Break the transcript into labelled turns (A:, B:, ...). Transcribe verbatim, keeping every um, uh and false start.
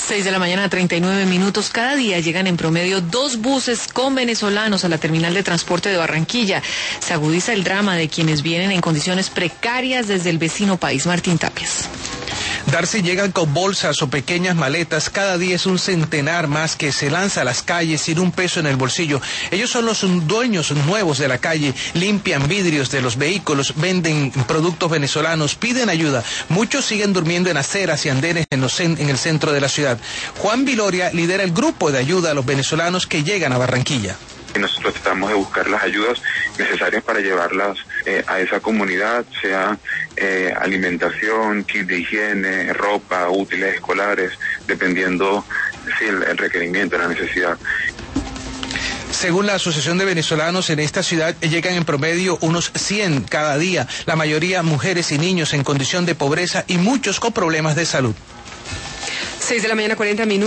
A: seis de la mañana, treinta y nueve minutos. Cada día llegan en promedio dos buses con venezolanos a la terminal de transporte de Barranquilla. Se agudiza el drama de quienes vienen en condiciones precarias desde el vecino país. Martín Tapias.
B: Darcy llegan con bolsas o pequeñas maletas. Cada día es un centenar más que se lanza a las calles sin un peso en el bolsillo. Ellos son los dueños nuevos de la calle, limpian vidrios de los vehículos, venden productos venezolanos, piden ayuda. Muchos siguen durmiendo en aceras y andenes en, los, en el centro de la ciudad. Juan Viloria lidera el grupo de ayuda a los venezolanos que llegan a Barranquilla.
C: Nosotros tratamos de buscar las ayudas necesarias para llevarlas eh, a esa comunidad, sea eh, alimentación, kit de higiene, ropa, útiles escolares, dependiendo sí, el, el requerimiento, la necesidad.
B: Según la Asociación de Venezolanos, en esta ciudad llegan en promedio unos cien cada día, la mayoría mujeres y niños en condición de pobreza y muchos con problemas de salud.
A: seis de la mañana, cuarenta minutos.